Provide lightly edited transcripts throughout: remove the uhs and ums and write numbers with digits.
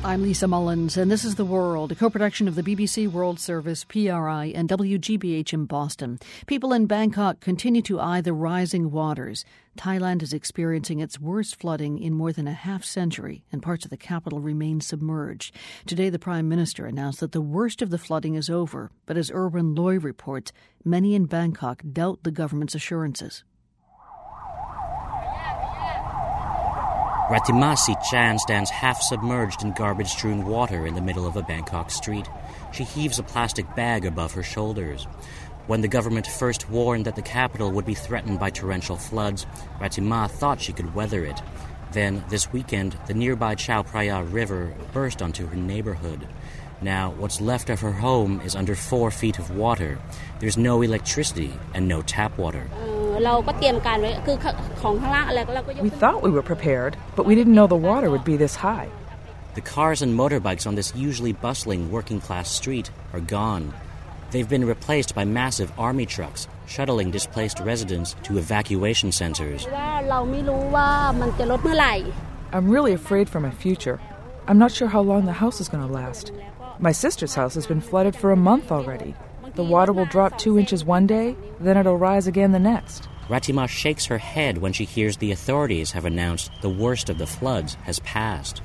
I'm Lisa Mullins, and this is The World, a co-production of the BBC World Service, PRI, and WGBH in Boston. People in Bangkok continue to eye the rising waters. Thailand is experiencing its worst flooding in more than a half-century, and parts of the capital remain submerged. Today, the Prime Minister announced that the worst of the flooding is over, but as Erwin Loy reports, many in Bangkok doubt the government's assurances.Ratima Sichan stands half-submerged in garbage-strewn water in the middle of a Bangkok street. She heaves a plastic bag above her shoulders. When the government first warned that the capital would be threatened by torrential floods, Ratima thought she could weather it. Then, this weekend, the nearby Chao Phraya River burst onto her neighborhood. Now, what's left of her home is under 4 feet of water. There's no electricity and no tap water.We thought we were prepared, but we didn't know the water would be this high. The cars and motorbikes on this usually bustling working-class street are gone. They've been replaced by massive army trucks, shuttling displaced residents to evacuation centers. I'm really afraid for my future. I'm not sure how long the house is going to last. My sister's house has been flooded for a month already. The water will drop 2 inches one day, then it'll rise again the next.Ratima shakes her head when she hears the authorities have announced the worst of the floods has passed.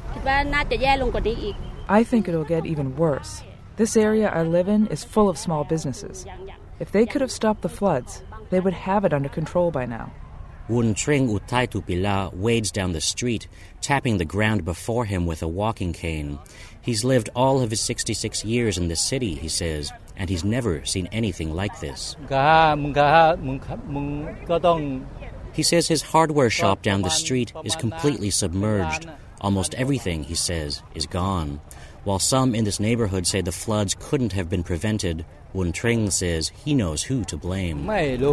I think it'll get even worse. This area I live in is full of small businesses. If they could have stopped the floods, they would have it under control by now. Wuntring Utaitupila wades down the street, tapping the ground before him with a walking cane. He's lived all of his 66 years in this city, he says, and he's never seen anything like this. He says his hardware shop down the street is completely submerged. Almost everything, he says, is gone. While some in this neighborhood say the floods couldn't have been prevented, Wuntring says he knows who to blame.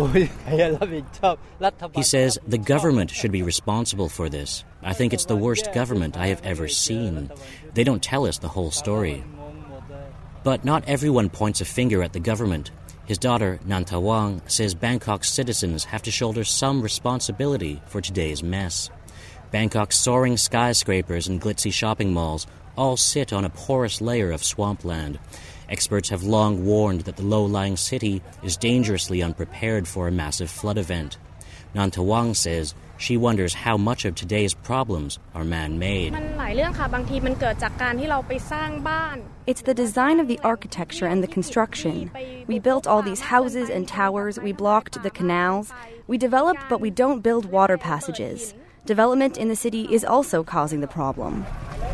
He says the government should be responsible for this. I think it's the worst government I have ever seen. They don't tell us the whole story.But not everyone points a finger at the government. His daughter, Nantawang, says Bangkok's citizens have to shoulder some responsibility for today's mess. Bangkok's soaring skyscrapers and glitzy shopping malls all sit on a porous layer of swampland. Experts have long warned that the low-lying city is dangerously unprepared for a massive flood event. Nantawang says she wonders how much of today's problems are man-made. It's the design of the architecture and the construction. We built all these houses and towers, we blocked the canals. We develop, but we don't build water passages. Development in the city is also causing the problem.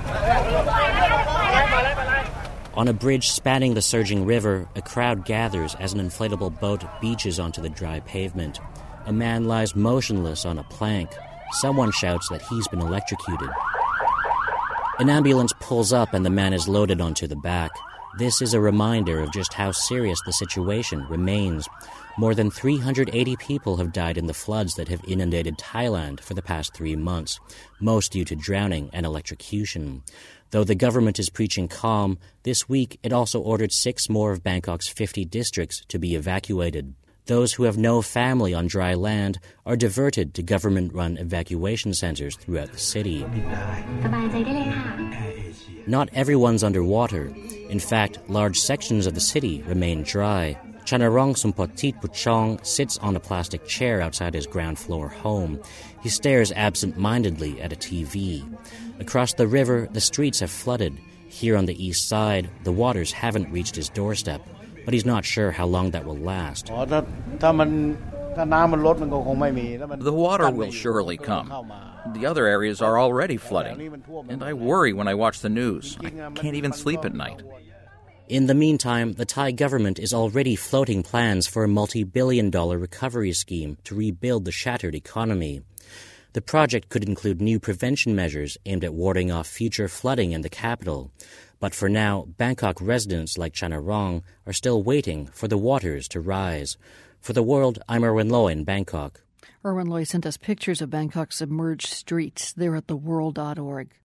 On a bridge spanning the surging river, a crowd gathers as an inflatable boat beaches onto the dry pavement.A man lies motionless on a plank. Someone shouts that he's been electrocuted. An ambulance pulls up and the man is loaded onto the back. This is a reminder of just how serious the situation remains. More than 380 people have died in the floods that have inundated Thailand for the past 3 months, most due to drowning and electrocution. Though the government is preaching calm, this week it also ordered 6 more of Bangkok's 50 districts to be evacuated.Those who have no family on dry land are diverted to government-run evacuation centers throughout the city. Not everyone's underwater. In fact, large sections of the city remain dry. Chanarong Sumpotit Puchong sits on a plastic chair outside his ground-floor home. He stares absent-mindedly at a TV. Across the river, the streets have flooded. Here on the east side, the waters haven't reached his doorstep.But he's not sure how long that will last. The water will surely come. The other areas are already flooding. And I worry when I watch the news. I can't even sleep at night. In the meantime, the Thai government is already floating plans for a multi-billion-dollar recovery scheme to rebuild the shattered economy. The project could include new prevention measures aimed at warding off future flooding in the capital.But for now, Bangkok residents like Chanarong are still waiting for the waters to rise. For The World, I'm Erwin Loy in Bangkok. Erwin Loy sent us pictures of Bangkok's submerged streets. They're at theworld.org.